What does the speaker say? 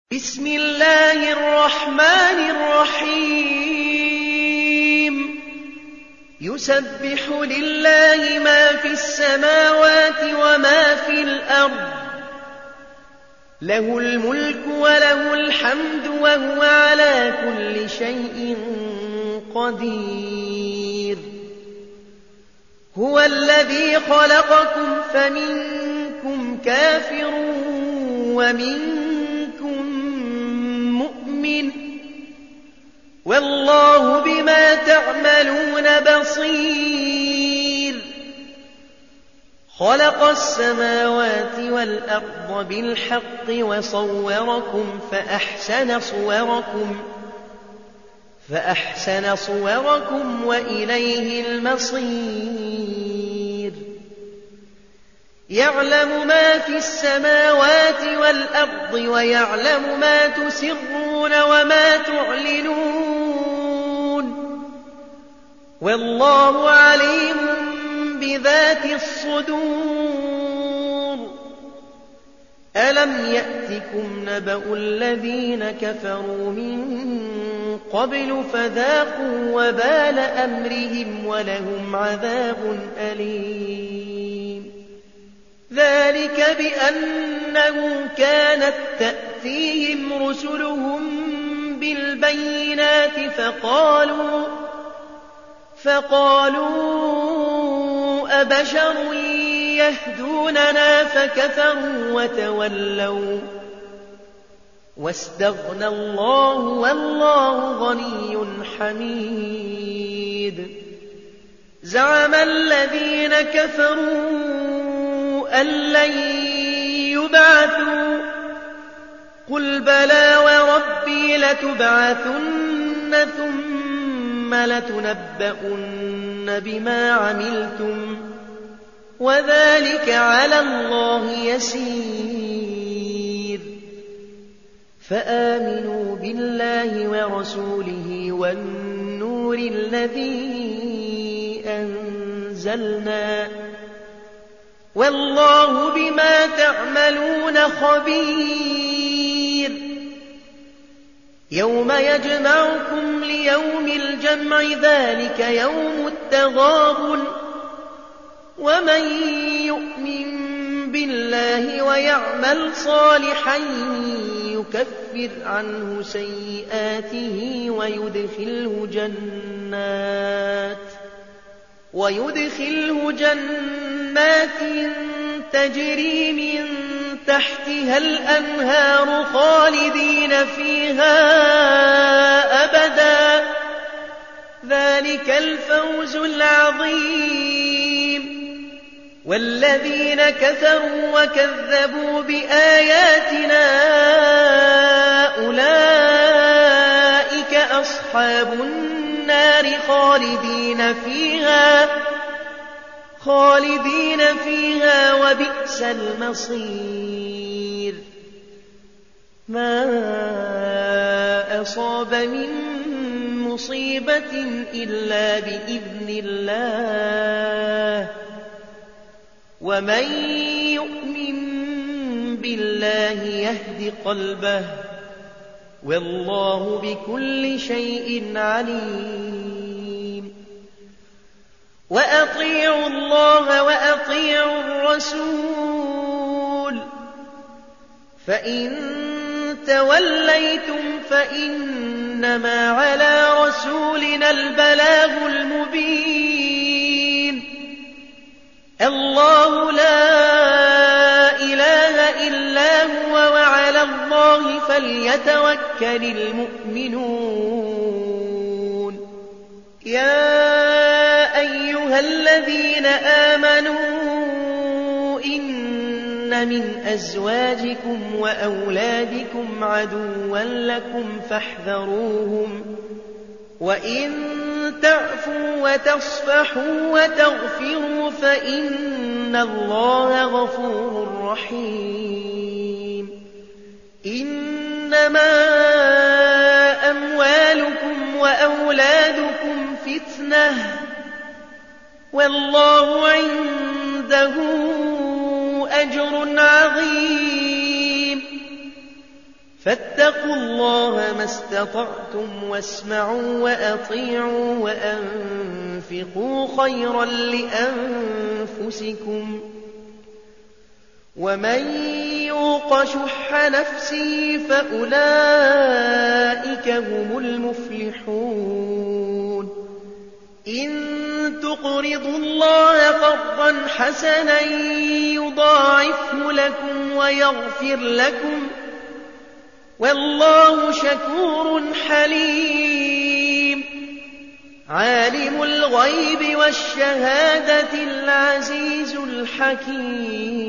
بسم الله الرحمن الرحيم يسبح لله ما في السماوات وما في الأرض له الملك وله الحمد وهو على كل شيء قدير هو الذي خلقكم فمنكم كافر ومنكم مؤمن والله بما تعملون بصير خلق السماوات والأرض بالحق وصوركم فأحسن صوركم وإليه المصير يعلم ما في السماوات والأرض ويعلم ما تسرون وما تعلنون والله عليم بذات الصدور ألم يأتكم نبأ الذين كفروا من قبل فذاقوا وبال أمرهم ولهم عذاب أليم ذلك بأنه كانت تأتيهم رسلهم بالبينات فقالوا أبشر يهدوننا فكفروا وتولوا واستغنى الله والله غني حميد زعم الذين كفروا أن لن يبعثوا قل بلى وربي لتبعثن ثم لتنبؤن بما عملتم وذلك على الله يسير فآمنوا بالله ورسوله والنور الذي أنزلنا والله بما تعملون خبير يوم يجمعكم ليوم الجمع ذلك يوم التغابن ومن يؤمن بالله ويعمل صالحا يكفر عنه سيئاته ويدخله جنات تجري من تحتها الأنهار خالدين فيها أبدا ذلك الفوز العظيم والذين كفروا وكذبوا بآياتنا أولئك أصحاب النار خالدين فيها وبئس المصير ما أصاب من مصيبة إلا بإذن الله ومن يؤمن بالله يهد قلبه والله بكل شيء عليم وأطيعوا الله وأطيعوا الرسول فإن توليتم فإنما على رسولنا البلاغ المبين الله لا إله إلا هو وعلى الله فليتوكل المؤمنون يا أيها الذين آمنوا إن من أزواجكم وأولادكم عدوا لكم فاحذروهم وإن تعفوا وتصفحوا وتغفروا فإن الله غفور رحيم إنما أموالكم وأولادكم فتنة والله عنده أجر عظيم فاتقوا الله ما استطعتم واسمعوا وأطيعوا وأنفقوا خيرا لأنفسكم ومن يوق شح نفسه فأولئك هم المفلحون إن تقرضوا الله قرضا حسنا يضاعفه لكم ويغفر لكم والله شكور حليم عالم الغيب والشهادة العزيز الحكيم